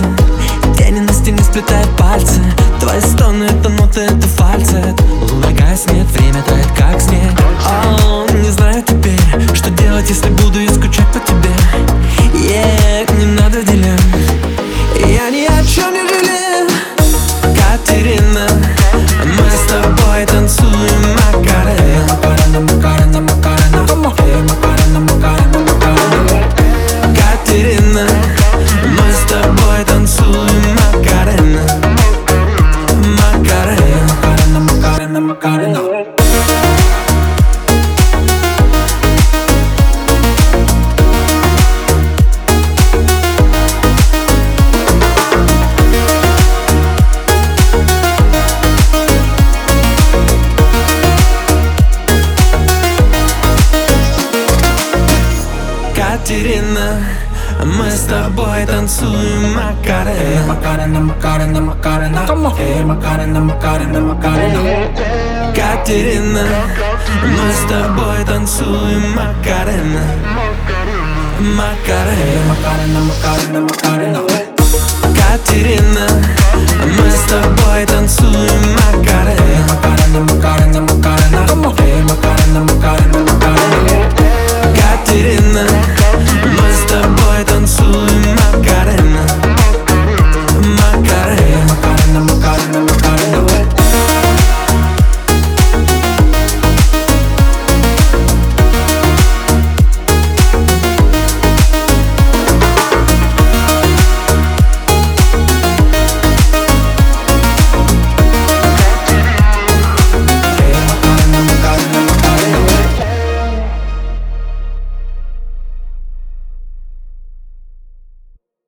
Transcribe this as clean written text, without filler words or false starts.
танцы, тени на стене сплетают пальцы. Твои стоны — это ноты, это фальцет. Луна гаснет, время тает как снег. Не знаю теперь, что делать, если буду я скучать по тебе. Не надо дилемм, я ни о чем не жалею. Катерина, мы с тобой танцуем Макарена. Макарена, Макарена, Макарена, Макарена, Макарена. Катерина, мы с тобой танцуем Макарена. Макарена, Макарена, Макарена, Макарена. Катерина, мы с тобой танцуем Макарена. Макарена, Макарена, Макарена, Макарена, Макарена, Макарена. Катерина, мы с тобой танцуем Макарена. Макарена, Макарена, Макарена, Макарена.